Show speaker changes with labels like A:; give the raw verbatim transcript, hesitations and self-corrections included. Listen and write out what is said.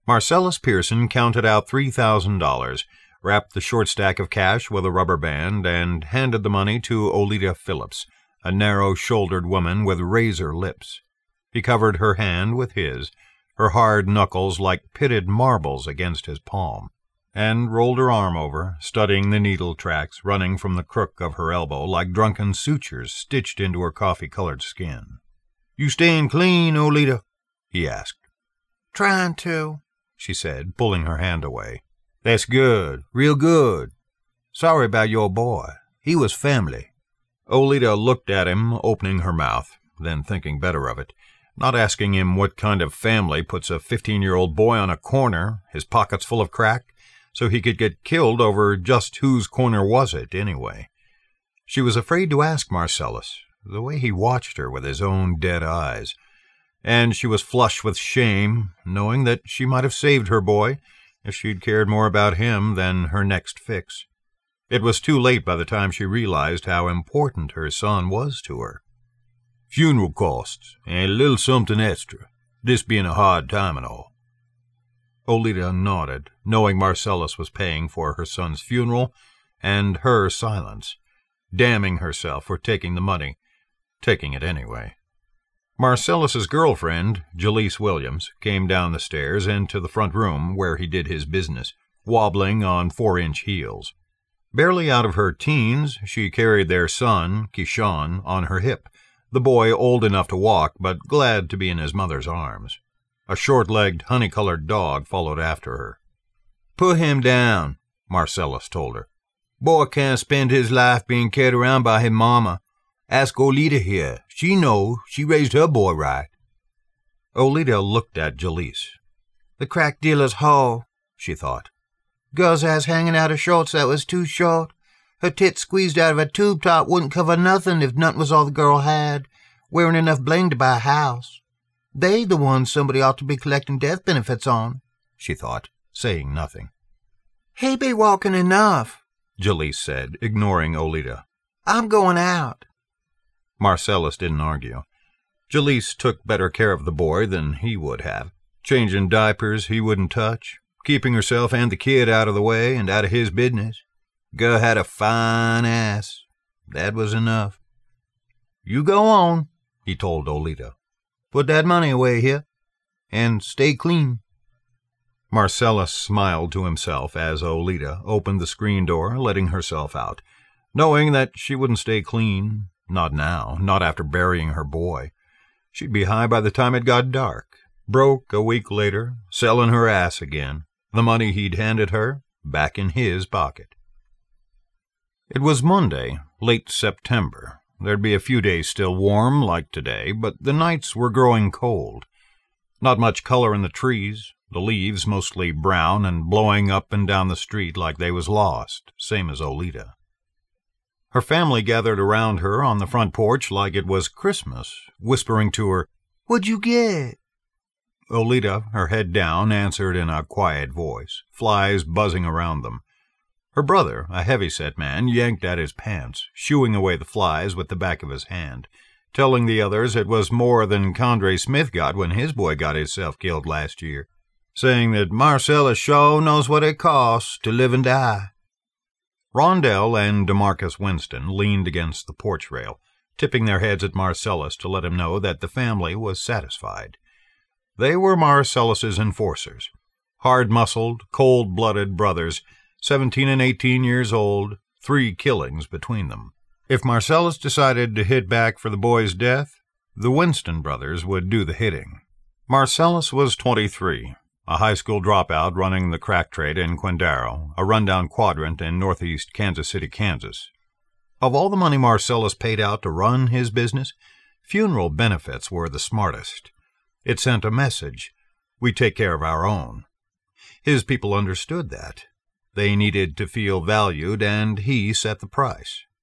A: Marcellus Pearson counted out three thousand dollars, wrapped the short stack of cash with a rubber band, and handed the money to Oleta Phillips, a narrow-shouldered woman with razor lips. He covered her hand with his, her hard knuckles like pitted marbles against his palm, and rolled her arm over, studying the needle tracks running from the crook of her elbow like drunken sutures stitched into her coffee-colored skin. "You staying clean, Oleta?" he asked.
B: "Trying to,"
A: she said, pulling her hand away.
B: "That's good, real good. Sorry about your boy. He was family."
A: Oleta looked at him, opening her mouth, then thinking better of it, not asking him what kind of family puts a fifteen-year-old boy on a corner, his pockets full of crack, so he could get killed over just whose corner was it, anyway. She was afraid to ask Marcellus, the way he watched her with his own dead eyes, and she was flush with shame, knowing that she might have saved her boy if she'd cared more about him than her next fix. It was too late by the time she realized how important her son was to her. "Funeral costs, and a little something extra, this being a hard time and all." Oleta nodded, knowing Marcellus was paying for her son's funeral and her silence, damning herself for taking the money, taking it anyway. Marcellus's girlfriend, Jalise Williams, came down the stairs into the front room where he did his business, wobbling on four-inch heels. Barely out of her teens, she carried their son, Keyshawn, on her hip, the boy old enough to walk but glad to be in his mother's arms. A short-legged, honey-colored dog followed after her.
B: "Put him down," Marcellus told her. "Boy can't spend his life being carried around by his mama. Ask Oleta here. She knows. She raised her boy right."
A: Oleta looked at Jalise.
B: "The crack dealer's hoe," she thought. "Girl's ass hanging out of shorts that was too short. Her tits squeezed out of a tube top wouldn't cover nothing if nothing was all the girl had. Wearing enough bling to buy a house. They the ones somebody ought to be collecting death benefits on," she thought, saying nothing. "He be walking enough," Jalise said, ignoring Oleta. "I'm going out."
A: Marcellus didn't argue. Jalise took better care of the boy than he would have, changing diapers he wouldn't touch, keeping herself and the kid out of the way and out of his business. Girl had a fine ass. That was enough. "You go on," he told Oleta. "Put that money away here, and stay clean." Marcellus smiled to himself as Oleta opened the screen door, letting herself out, knowing that she wouldn't stay clean. Not now, not after burying her boy. She'd be high by the time it got dark, broke a week later, selling her ass again, the money he'd handed her back in his pocket. It was Monday, late September. There'd be a few days still warm, like today, but the nights were growing cold. Not much color in the trees, the leaves mostly brown and blowing up and down the street like they was lost, same as Oleta. Her family gathered around her on the front porch like it was Christmas, whispering to her, "What'd you get?" Oleta, her head down, answered in a quiet voice, flies buzzing around them. Her brother, a heavy-set man, yanked at his pants, shooing away the flies with the back of his hand, telling the others it was more than Condrey Smith got when his boy got himself killed last year, saying that Marcellus sure knows what it costs to live and die. Rondell and DeMarcus Winston leaned against the porch rail, tipping their heads at Marcellus to let him know that the family was satisfied. They were Marcellus's enforcers, hard-muscled, cold-blooded brothers, seventeen and eighteen years old, three killings between them. If Marcellus decided to hit back for the boy's death, the Winston brothers would do the hitting. Marcellus was twenty-three, a high school dropout running the crack trade in Quindaro, a rundown quadrant in northeast Kansas City, Kansas. Of all the money Marcellus paid out to run his business, funeral benefits were the smartest. It sent a message: we take care of our own. His people understood that. They needed to feel valued, and he set the price.